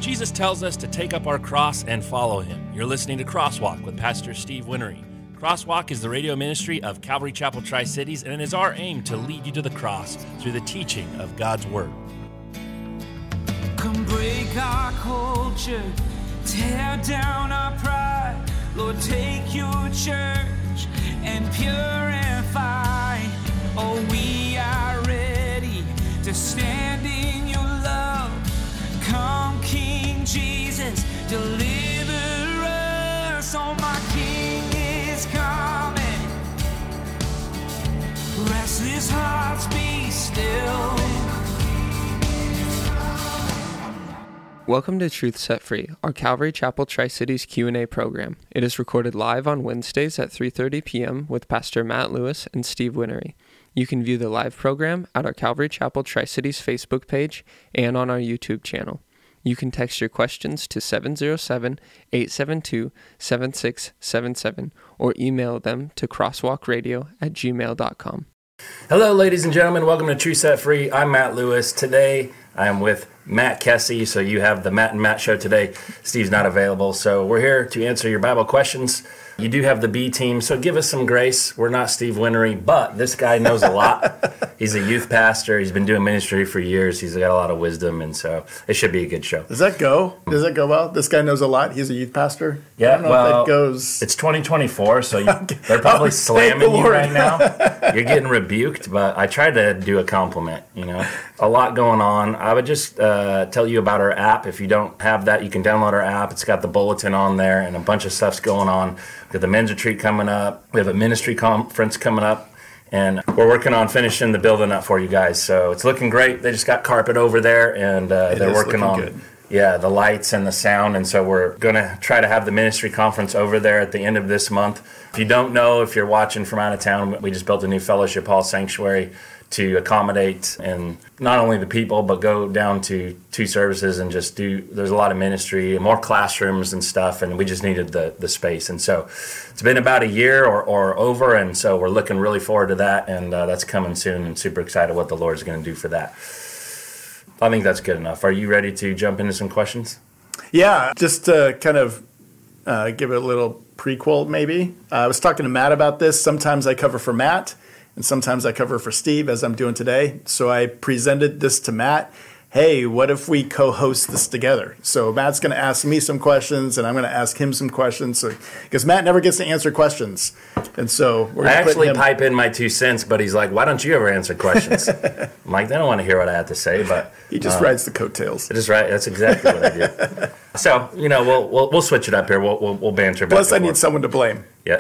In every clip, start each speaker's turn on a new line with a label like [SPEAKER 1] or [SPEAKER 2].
[SPEAKER 1] Jesus tells us to take up our cross and follow him. You're listening to Crosswalk with Pastor Steve Winnery. Crosswalk is the radio ministry of Calvary Chapel Tri-Cities, and it is our aim to lead you to the cross through the teaching of God's Word.
[SPEAKER 2] Come break our culture, tear down our pride. Lord, take your church and purify. Oh, we are ready to stand in your love. Come, King Jesus, deliver us. Oh, my King is coming. Restless hearts be still.
[SPEAKER 3] Welcome to Truth Set Free, our Calvary Chapel Tri-Cities Q&A program. It is recorded live on Wednesdays at 3:30 p.m. with Pastor Matt Lewis and Steve Winnery. You can view the live program at our Calvary Chapel Tri-Cities Facebook page and on our YouTube channel. You can text your questions to 707-872-7677 or email them to crosswalkradio@gmail.com.
[SPEAKER 1] Hello, ladies and gentlemen. Welcome to Truth Set Free. I'm Matt Lewis. Today, I am with Matt Kessie, so you have the Matt and Matt show today. Steve's not available, so we're here to answer your Bible questions. You do have the B team, so give us some grace. We're not Steve Winnery, but this guy knows a lot. He's a youth pastor. He's been doing ministry for years. He's got a lot of wisdom, and so it should be a good show.
[SPEAKER 4] Does that go? Does that go well? This guy knows a lot. He's a youth pastor.
[SPEAKER 1] Yeah,
[SPEAKER 4] I don't know if that goes.
[SPEAKER 1] It's 2024, so they're probably slamming you right now. You're getting rebuked, but I tried to do a compliment. A lot going on. I would just tell you about our app. If you don't have that, you can download our app. It's got the bulletin on there, and a bunch of stuff's going on. We have the men's retreat coming up. We have a ministry conference coming up. And we're working on finishing the building up for you guys. So it's looking great. They just got carpet over there, and they're working on good. The lights and the sound. And so we're going to try to have the ministry conference over there at the end of this month. If you don't know, if you're watching from out of town, we just built a new fellowship hall sanctuary to accommodate and not only the people, but go down to 2 services and just there's a lot of ministry, more classrooms and stuff, and we just needed the space. And so it's been about a year or over, and so we're looking really forward to that, and that's coming soon, and super excited what the Lord's going to do for that. I think that's good enough. Are you ready to jump into some questions?
[SPEAKER 4] Yeah, just to kind of give it a little prequel maybe. I was talking to Matt about this. Sometimes I cover for Matt, and sometimes I cover for Steve, as I'm doing today. So I presented this to Matt. Hey, what if we co-host this together? So Matt's going to ask me some questions, and I'm going to ask him some questions. Because Matt never gets to answer questions. And so we're going to
[SPEAKER 1] actually pipe in my 2 cents, but he's like, why don't you ever answer questions? I'm like, they don't want to hear what I have to say. But
[SPEAKER 4] he just rides the coattails.
[SPEAKER 1] That's right. That's exactly what I do. So, we'll switch it up here. We'll banter back.
[SPEAKER 4] Plus, I need someone to blame.
[SPEAKER 1] Yeah.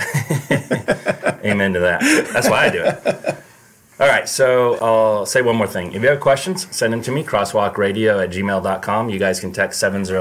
[SPEAKER 1] Amen to that. That's why I do it. All right, so I'll say one more thing. If you have questions, send them to me, crosswalkradio@gmail.com. You guys can text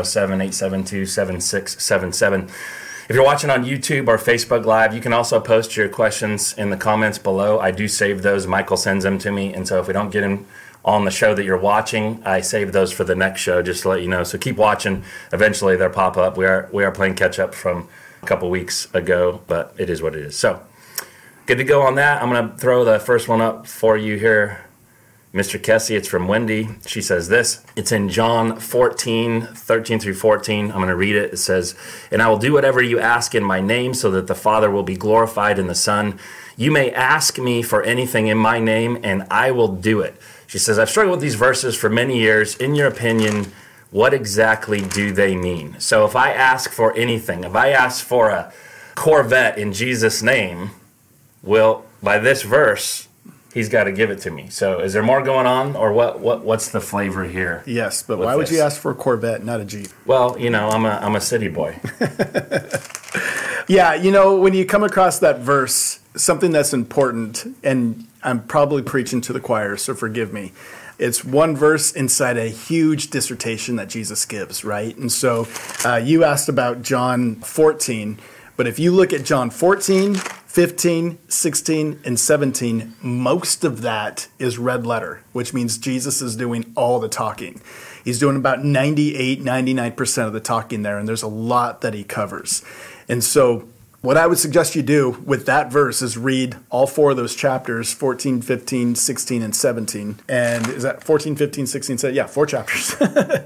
[SPEAKER 1] 707-872-7677. If you're watching on YouTube or Facebook Live, you can also post your questions in the comments below. I do save those. Michael sends them to me, and so if we don't get them on the show that you're watching, I save those for the next show, just to let you know. So keep watching. Eventually, they'll pop up. We are playing catch-up from a couple weeks ago, but it is what it is. So good to go on that. I'm going to throw the first one up for you here. Mr. Kessie, it's from Wendy. She says this. It's in John 14:13-14. I'm going to read it. It says, "And I will do whatever you ask in my name so that the Father will be glorified in the Son. You may ask me for anything in my name, and I will do it." She says, "I've struggled with these verses for many years. In your opinion, what exactly do they mean?" So if I ask for anything, if I ask for a Corvette in Jesus' name, well, by this verse, he's got to give it to me. So is there more going on, or what's the flavor here?
[SPEAKER 4] Yes, but why would you ask for a Corvette, not a Jeep?
[SPEAKER 1] Well, I'm a city boy.
[SPEAKER 4] Yeah, when you come across that verse, something that's important, and I'm probably preaching to the choir, so forgive me. It's one verse inside a huge dissertation that Jesus gives, right? And so you asked about John 14, but if you look at John 14, 15, 16, and 17, most of that is red letter, which means Jesus is doing all the talking. He's doing about 98, 99% of the talking there, and there's a lot that he covers. And so what I would suggest you do with that verse is read all four of those chapters, 14, 15, 16, and 17. And is that 14, 15, 16, 17? Yeah, 4 chapters.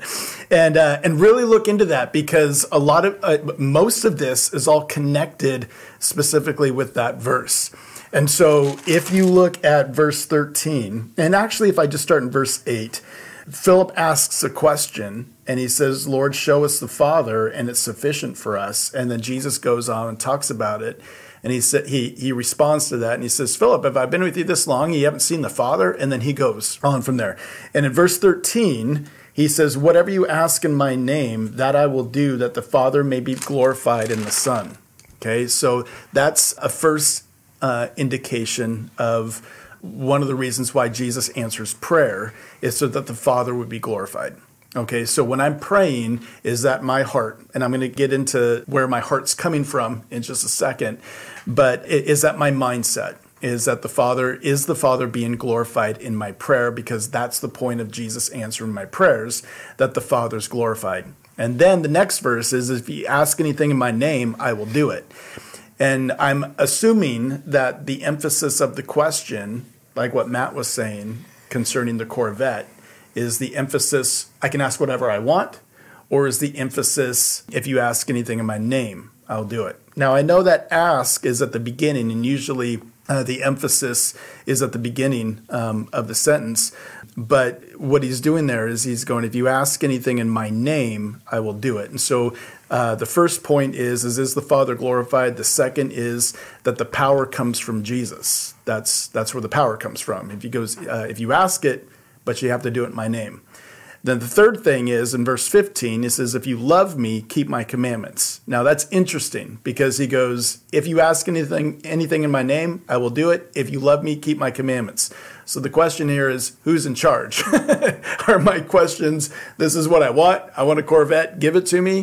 [SPEAKER 4] And really look into that, because a lot of most of this is all connected specifically with that verse. And so if you look at verse 13, and actually if I just start in verse 8, Philip asks a question and he says, Lord, show us the Father and it's sufficient for us. And then Jesus goes on and talks about it. And he responds to that and he says, Philip, have I been with you this long? You haven't seen the Father? And then he goes on from there. And in verse 13, he says, whatever you ask in my name, that I will do, that the Father may be glorified in the Son. Okay, so that's a first indication of one of the reasons why Jesus answers prayer is so that the Father would be glorified. Okay, so when I'm praying, is that my heart? And I'm going to get into where my heart's coming from in just a second. But is that my mindset? Is that the Father being glorified in my prayer? Because that's the point of Jesus answering my prayers, that the Father's glorified. And then the next verse is, if you ask anything in my name, I will do it. And I'm assuming that the emphasis of the question, like what Matt was saying concerning the Corvette, is the emphasis, I can ask whatever I want, or is the emphasis, if you ask anything in my name, I'll do it. Now, I know that ask is at the beginning, and usually the emphasis is at the beginning of the sentence. But what he's doing there is he's going, if you ask anything in my name, I will do it. And so the first point is the Father glorified? The second is that the power comes from Jesus. That's where the power comes from. If you ask it, but you have to do it in my name. Then the third thing is, in verse 15, it says, if you love me, keep my commandments. Now that's interesting, because he goes, if you ask anything in my name, I will do it. If you love me, keep my commandments. So the question here is, who's in charge? Are my questions, this is what I want a Corvette, give it to me?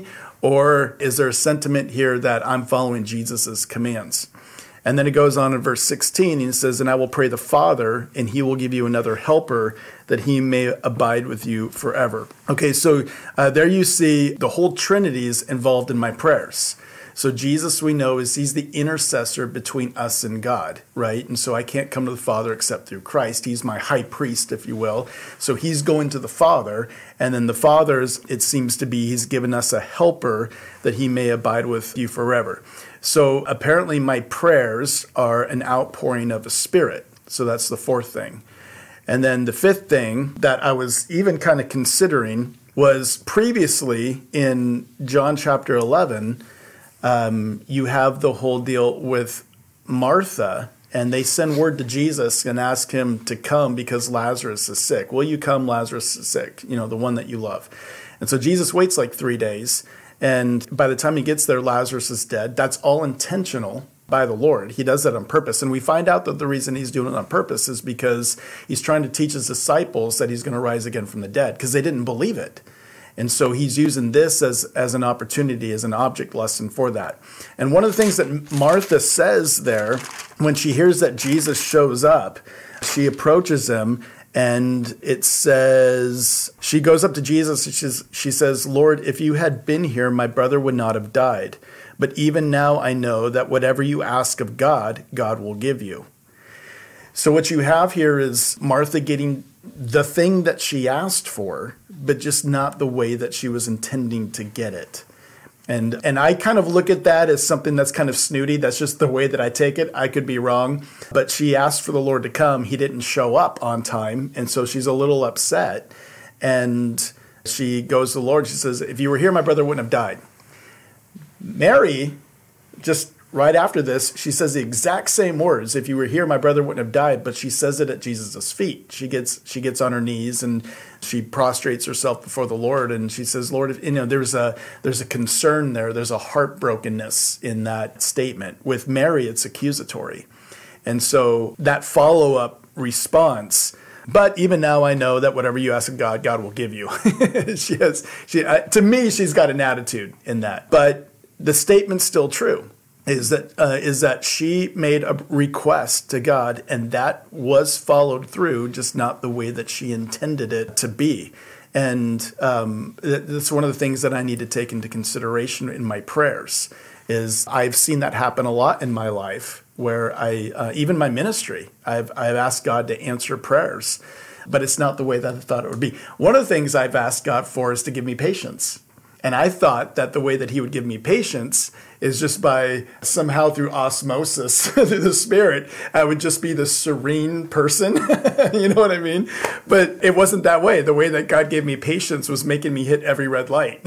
[SPEAKER 4] Or is there a sentiment here that I'm following Jesus's commands? And then it goes on in verse 16, and it says, and I will pray the Father, and he will give you another helper, that he may abide with you forever. Okay, so there you see the whole Trinity is involved in my prayers. So Jesus, we know, he's the intercessor between us and God, right? And so I can't come to the Father except through Christ. He's my high priest, if you will. So he's going to the Father, and then the Father's, it seems to be, he's given us a helper that he may abide with you forever. So apparently my prayers are an outpouring of a Spirit. So that's the fourth thing. And then the fifth thing that I was even kind of considering was previously in John chapter 11, you have the whole deal with Martha, and they send word to Jesus and ask him to come because Lazarus is sick. Will you come? Lazarus is sick, the one that you love. And so Jesus waits like 3 days. And by the time he gets there, Lazarus is dead. That's all intentional by the Lord. He does that on purpose. And we find out that the reason he's doing it on purpose is because he's trying to teach his disciples that he's going to rise again from the dead, because they didn't believe it. And so he's using this as an opportunity, as an object lesson for that. And one of the things that Martha says there, when she hears that Jesus shows up, she approaches him, and it says, she goes up to Jesus, and she says, Lord, if you had been here, my brother would not have died. But even now I know that whatever you ask of God, God will give you. So what you have here is Martha getting the thing that she asked for, but just not the way that she was intending to get it. And I kind of look at that as something that's kind of snooty. That's just the way that I take it. I could be wrong. But she asked for the Lord to come. He didn't show up on time. And so she's a little upset. And she goes to the Lord. She says, if you were here, my brother wouldn't have died. Mary, just right after this, she says the exact same words. If you were here, my brother wouldn't have died. But she says it at Jesus' feet. She gets on her knees and she prostrates herself before the Lord, and she says, Lord, there's a concern there. There's a heartbrokenness in that statement. With Mary, it's accusatory. And so that follow-up response, but even now I know that whatever you ask of God, God will give you. To me, she's got an attitude in that. But the statement's still true. Is that she made a request to God, and that was followed through, just not the way that she intended it to be. And that's one of the things that I need to take into consideration in my prayers. Is I've seen that happen a lot in my life, where even my ministry, I've asked God to answer prayers but it's not the way that I thought it would be. One of the things I've asked God for is to give me patience. And I thought that the way that he would give me patience is just by somehow through osmosis, through the Spirit, I would just be the serene person. You know what I mean? But it wasn't that way. The way that God gave me patience was making me hit every red light.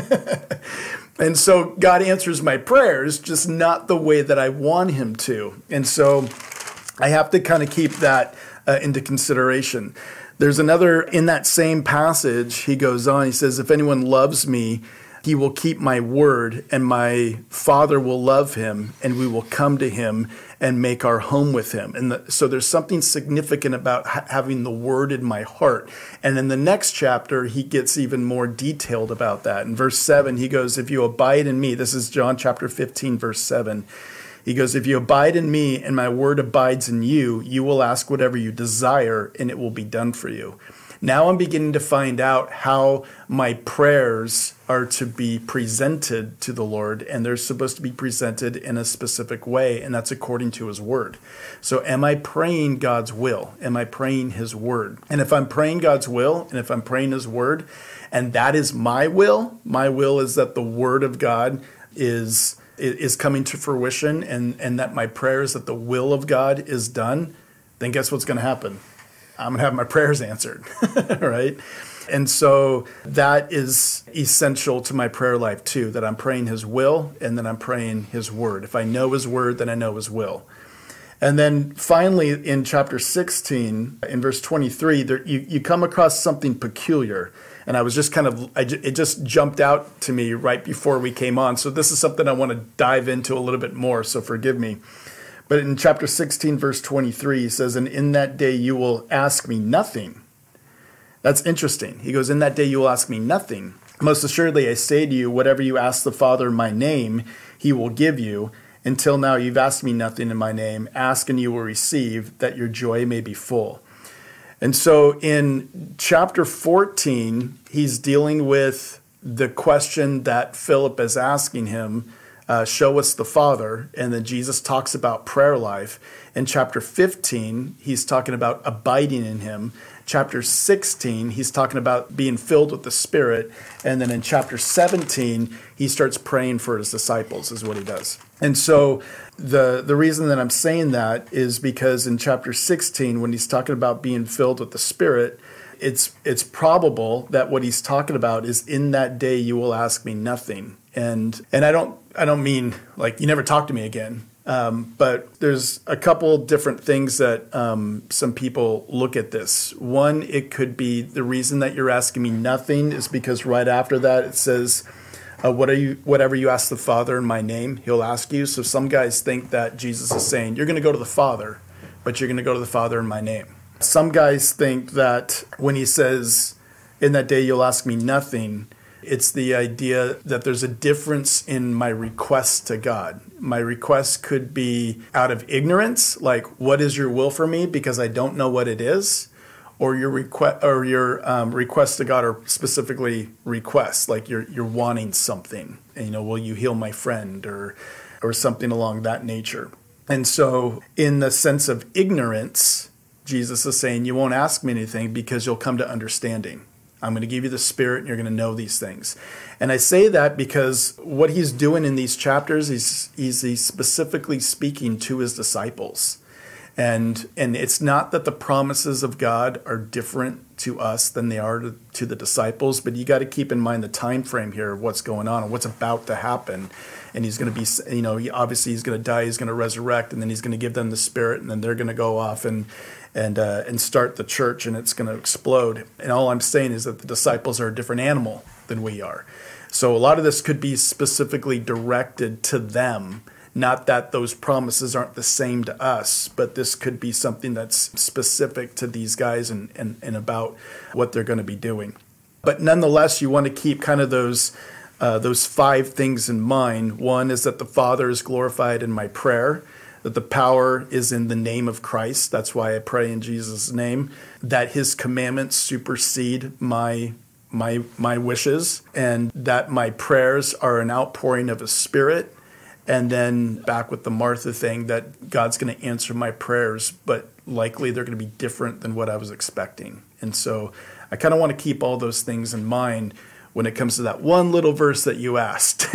[SPEAKER 4] And so God answers my prayers, just not the way that I want him to. And so I have to kind of keep that into consideration. There's another, in that same passage, he goes on, he says, if anyone loves me, he will keep my word, and my Father will love him, and we will come to him and make our home with him. And so there's something significant about having the word in my heart. And in the next chapter, he gets even more detailed about that. In verse 7, he goes, if you abide in me, this is John chapter 15, verse 7. He goes, if you abide in me and my word abides in you, you will ask whatever you desire, and it will be done for you. Now I'm beginning to find out how my prayers are to be presented to the Lord, and they're supposed to be presented in a specific way, and that's according to his word. So am I praying God's will? Am I praying his word? And if I'm praying God's will, and if I'm praying his word, and that is my will is that the word of God is coming to fruition, and that my prayer is that the will of God is done, then guess what's going to happen? I'm going to have my prayers answered, right? And so that is essential to my prayer life too, that I'm praying his will and that I'm praying his word. If I know his word, then I know his will. And then finally in chapter 16, in verse 23, you come across something peculiar. And I was just it just jumped out to me right before we came on. So this is something I want to dive into a little bit more, so forgive me. But in chapter 16, verse 23, he says, and in that day you will ask me nothing. That's interesting. He goes, in that day you will ask me nothing. Most assuredly I say to you, whatever you ask the Father in my name, he will give you. Until now you've asked me nothing in my name. Ask and you will receive, that your joy may be full. And so in chapter 14, he's dealing with the question that Philip is asking him, show us the Father. And then Jesus talks about prayer life. In chapter 15, he's talking about abiding in him. Chapter 16, he's talking about being filled with the Spirit. And then in chapter 17, he starts praying for his disciples, is what he does. And so the reason that I'm saying that is because in chapter 16, when he's talking about being filled with the Spirit, it's probable that what he's talking about is in that day you will ask me nothing. And I don't mean like you never talk to me again. But there's a couple different things that some people look at this. One, it could be the reason that you're asking me nothing is because right after that it says, whatever you ask the Father in my name, he'll ask you. So some guys think that Jesus is saying, you're going to go to the Father, but you're going to go to the Father in my name. Some guys think that when he says, in that day you'll ask me nothing, it's the idea that there's a difference in my request to God. My request could be out of ignorance, like, what is your will for me? Because I don't know what it is. Or your requests to God are specifically requests, like you're wanting something. And, will you heal my friend or something along that nature? And so in the sense of ignorance, Jesus is saying, you won't ask me anything because you'll come to understanding. I'm going to give you the Spirit and you're going to know these things. And I say that because what he's doing in these chapters, he's specifically speaking to his disciples. And it's not that the promises of God are different to us than they are to the disciples, but you got to keep in mind the time frame here of what's going on and what's about to happen. And he's going to be, obviously he's going to die, he's going to resurrect, and then he's going to give them the Spirit, and then they're going to go off and start the church, and it's going to explode. And all I'm saying is that the disciples are a different animal than we are. So a lot of this could be specifically directed to them. Not that those promises aren't the same to us, but this could be something that's specific to these guys and about what they're going to be doing. But nonetheless, you want to keep kind of those 5 things in mind. One is that the Father is glorified in my prayer, that the power is in the name of Christ. That's why I pray in Jesus' name, that his commandments supersede my wishes, and that my prayers are an outpouring of his Spirit, And then back with the Martha thing, that God's going to answer my prayers, but likely they're going to be different than what I was expecting. And so I kind of want to keep all those things in mind when it comes to that one little verse that you asked.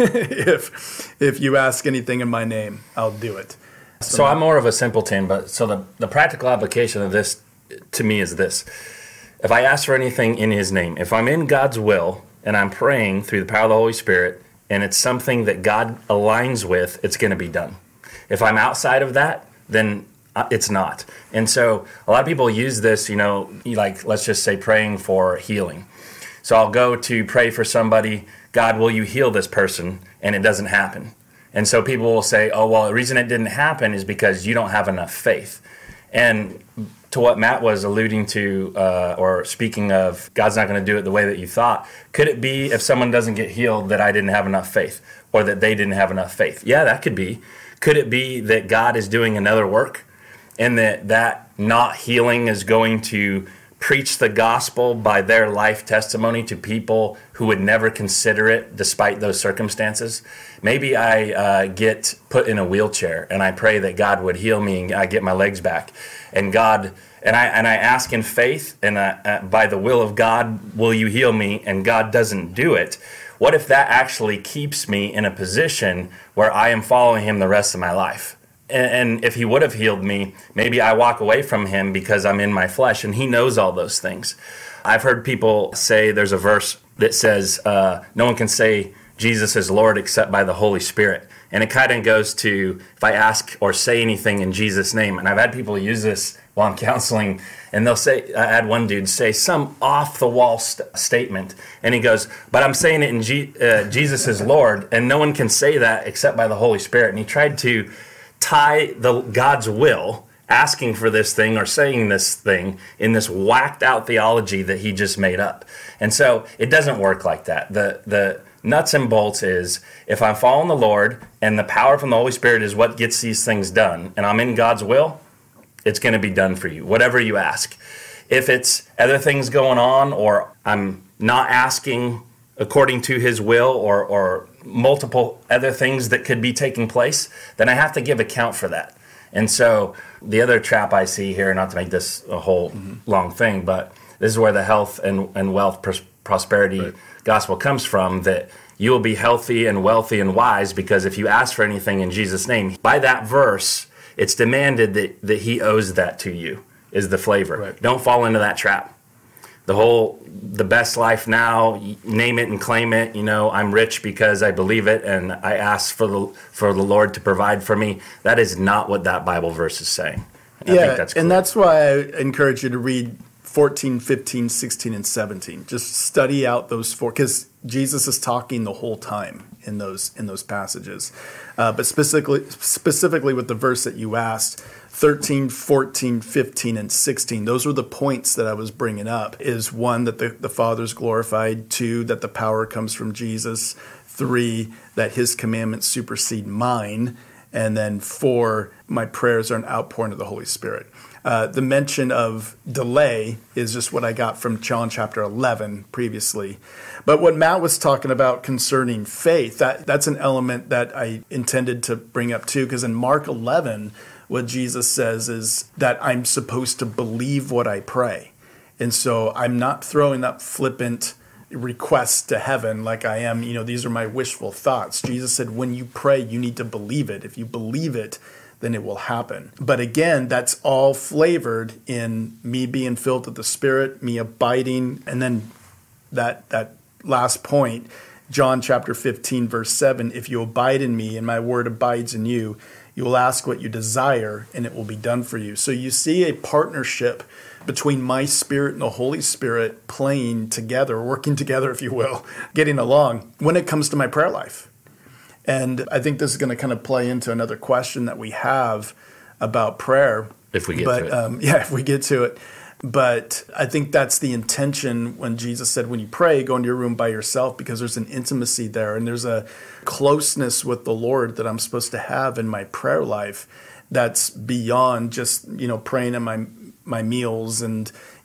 [SPEAKER 4] If you ask anything in my name, I'll do it.
[SPEAKER 1] So I'm more of a simpleton, but so the practical application of this to me is this. If I ask for anything in his name, if I'm in God's will and I'm praying through the power of the Holy Spirit and it's something that God aligns with, it's going to be done. If I'm outside of that, then it's not. And so a lot of people use this, like let's just say praying for healing. So I'll go to pray for somebody, God, will you heal this person? And it doesn't happen. And so people will say, oh, well, the reason it didn't happen is because you don't have enough faith. And to what Matt was alluding to or speaking of, God's not going to do it the way that you thought. Could it be if someone doesn't get healed that I didn't have enough faith or that they didn't have enough faith? Yeah, that could be. Could it be that God is doing another work and that not healing is going to preach the gospel by their life testimony to people who would never consider it despite those circumstances? Maybe I get put in a wheelchair and I pray that God would heal me and I get my legs back. And I ask in faith and by the will of God, will you heal me? And God doesn't do it. What if that actually keeps me in a position where I am following him the rest of my life? And if he would have healed me, maybe I walk away from him because I'm in my flesh, and he knows all those things. I've heard people say there's a verse that says, no one can say Jesus is Lord except by the Holy Spirit. And it kind of goes to, if I ask or say anything in Jesus' name, and I've had people use this while I'm counseling, and they'll say, I had one dude say some off-the-wall statement, and he goes, but I'm saying it in Jesus is Lord, and no one can say that except by the Holy Spirit. And he tried to tie God's will, asking for this thing or saying this thing, in this whacked out theology that he just made up. And so it doesn't work like that. The nuts and bolts is, if I'm following the Lord and the power from the Holy Spirit is what gets these things done, and I'm in God's will, it's going to be done for you, whatever you ask. If it's other things going on, or I'm not asking according to his will, or multiple other things that could be taking place, then I have to give account for that. And so the other trap I see here, not to make this a whole long thing, but this is where the health and wealth prosperity gospel comes from, that you will be healthy and wealthy and wise because if you ask for anything in Jesus' name, by that verse, it's demanded that he owes that to you, is the flavor. Right. Don't fall into that trap. The best life now, name it and claim it. I'm rich because I believe it and I ask for the Lord to provide for me. That is not what that Bible verse is saying. I think that's clear.
[SPEAKER 4] And that's why I encourage you to read 14, 15, 16, and 17. Just study out those four, because Jesus is talking the whole time in those passages. But specifically with the verse that you asked, 13, 14, 15, and 16, those were the points that I was bringing up. Is one, that the Father's glorified; two, that the power comes from Jesus; three, that his commandments supersede mine; and then four, my prayers are an outpouring of the Holy Spirit. The mention of delay is just what I got from John chapter 11 previously. But what Matt was talking about concerning faith, that's an element that I intended to bring up too, because in Mark 11, what Jesus says is that I'm supposed to believe what I pray. And so I'm not throwing up flippant requests to heaven like I am, these are my wishful thoughts. Jesus said, when you pray, you need to believe it. If you believe it, then it will happen. But again, that's all flavored in me being filled with the Spirit, me abiding, and then that last point, John chapter 15, verse 7, if you abide in me and my word abides in you, you will ask what you desire and it will be done for you. So you see a partnership between my spirit and the Holy Spirit playing together, working together, if you will, getting along when it comes to my prayer life. And I think this is going to kind of play into another question that we have about prayer.
[SPEAKER 1] If we get to it.
[SPEAKER 4] If we get to it. But I think that's the intention when Jesus said, when you pray, go into your room by yourself, because there's an intimacy there and there's a closeness with the Lord that I'm supposed to have in my prayer life that's beyond just, praying at my meals and,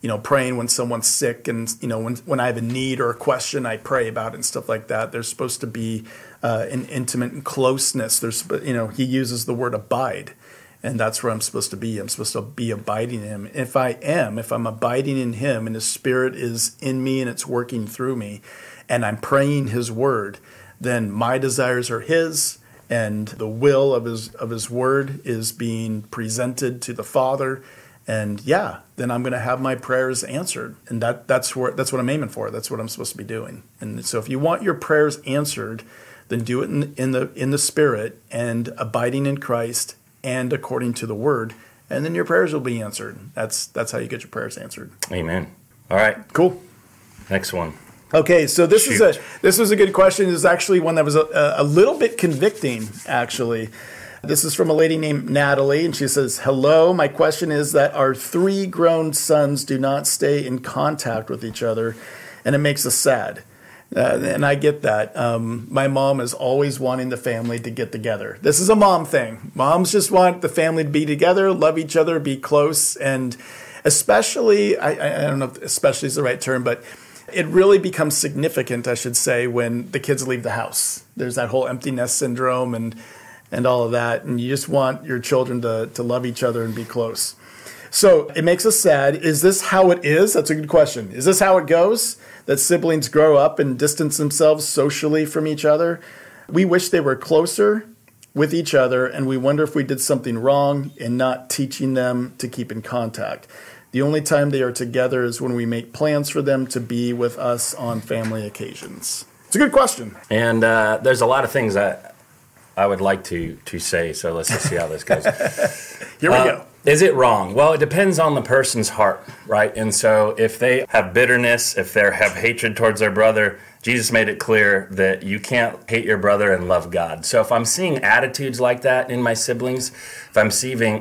[SPEAKER 4] praying when someone's sick, and when I have a need or a question, I pray about it and stuff like that. There's supposed to be an intimate closeness. He uses the word abide, and that's where I'm supposed to be. I'm supposed to be abiding in him. If I'm abiding in him, and his Spirit is in me and it's working through me, and I'm praying his word, then my desires are his, and the will of his word is being presented to the Father. And then I'm going to have my prayers answered, and that's what I'm aiming for. That's what I'm supposed to be doing. And so, if you want your prayers answered, then do it in the Spirit and abiding in Christ and according to the Word, and then your prayers will be answered. That's how you get your prayers answered.
[SPEAKER 1] Amen. All right,
[SPEAKER 4] cool.
[SPEAKER 1] Next one.
[SPEAKER 4] Okay, so this was a good question. This is actually one that was a little bit convicting, actually. This is from a lady named Natalie, and she says, "Hello, my question is that our 3 grown sons do not stay in contact with each other, and it makes us sad." And I get that. My mom is always wanting the family to get together. This is a mom thing. Moms just want the family to be together, love each other, be close, and especially, I don't know if especially is the right term, but it really becomes significant, I should say, when the kids leave the house. There's that whole empty nest syndrome and all of that, and you just want your children to love each other and be close. So it makes us sad. Is this how it is? That's a good question. Is this how it goes, that siblings grow up and distance themselves socially from each other? We wish they were closer with each other, and we wonder if we did something wrong in not teaching them to keep in contact. The only time they are together is when we make plans for them to be with us on family occasions. It's a good question.
[SPEAKER 1] And there's a lot of things that I would like to say, so let's just see how this goes.
[SPEAKER 4] Here we go.
[SPEAKER 1] Is it wrong? Well, it depends on the person's heart, right? And so if they have bitterness, if they have hatred towards their brother, Jesus made it clear that you can't hate your brother and love God. So if I'm seeing attitudes like that in my siblings, if I'm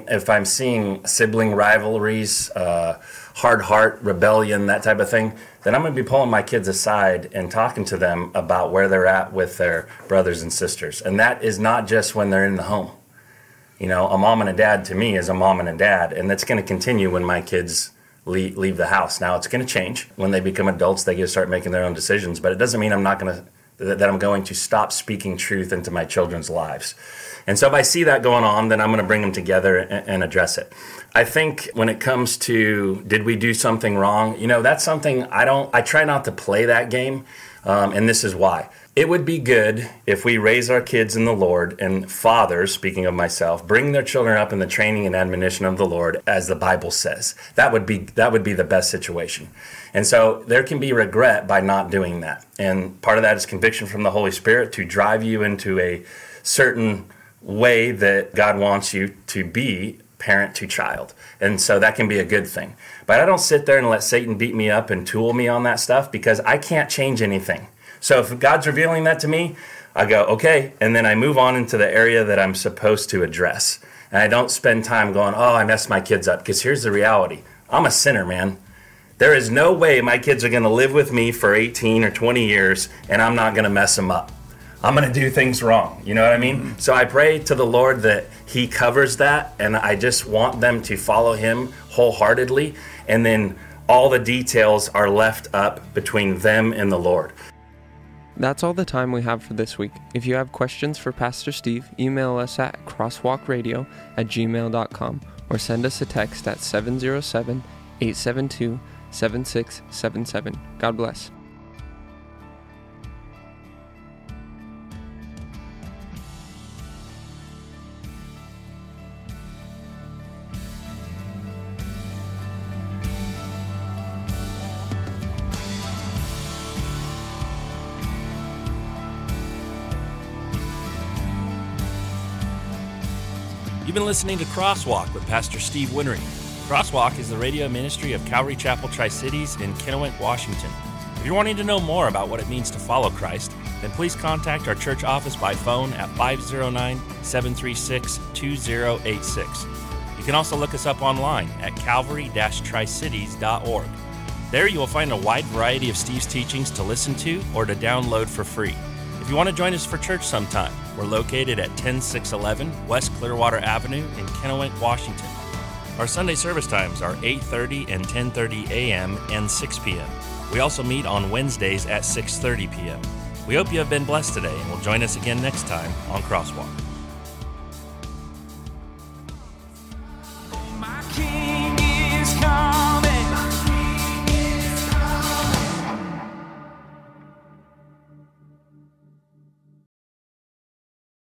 [SPEAKER 1] seeing sibling rivalries, hard heart, rebellion, that type of thing, then I'm going to be pulling my kids aside and talking to them about where they're at with their brothers and sisters. And that is not just when they're in the home. A mom and a dad to me is a mom and a dad, and that's going to continue when my kids leave the house. Now, it's going to change. When they become adults, they get to start making their own decisions, but it doesn't mean I'm going to stop speaking truth into my children's lives. And so if I see that going on, then I'm going to bring them together and address it. I think when it comes to, did we do something wrong? That's something I try not to play that game, and this is why. It would be good if we raise our kids in the Lord, and fathers, speaking of myself, bring their children up in the training and admonition of the Lord, as the Bible says. That would be the best situation. And so there can be regret by not doing that. And part of that is conviction from the Holy Spirit to drive you into a certain way that God wants you to be parent to child. And so that can be a good thing. But I don't sit there and let Satan beat me up and tool me on that stuff, because I can't change anything. So if God's revealing that to me, I go, okay, and then I move on into the area that I'm supposed to address. And I don't spend time going, I messed my kids up, because here's the reality. I'm a sinner, man. There is no way my kids are going to live with me for 18 or 20 years, and I'm not going to mess them up. I'm going to do things wrong. You know what I mean? Mm-hmm. So I pray to the Lord that he covers that, and I just want them to follow him wholeheartedly, and then all the details are left up between them and the Lord.
[SPEAKER 3] That's all the time we have for this week. If you have questions for Pastor Steve, email us at crosswalkradio@gmail.com or send us a text at 707-872-7677. God bless.
[SPEAKER 5] You've been listening to Crosswalk with Pastor Steve Winnery. Crosswalk is the radio ministry of Calvary Chapel Tri-Cities in Kennewick, Washington. If you're wanting to know more about what it means to follow Christ, then please contact our church office by phone at 509-736-2086. You can also look us up online at calvary-tricities.org. There you will find a wide variety of Steve's teachings to listen to or to download for free. If you want to join us for church sometime, we're located at 10611 West Clearwater Avenue in Kennewick, Washington. Our Sunday service times are 8:30 and 10:30 a.m. and 6 p.m. We also meet on Wednesdays at 6:30 p.m. We hope you have been blessed today and will join us again next time on Crosswalk.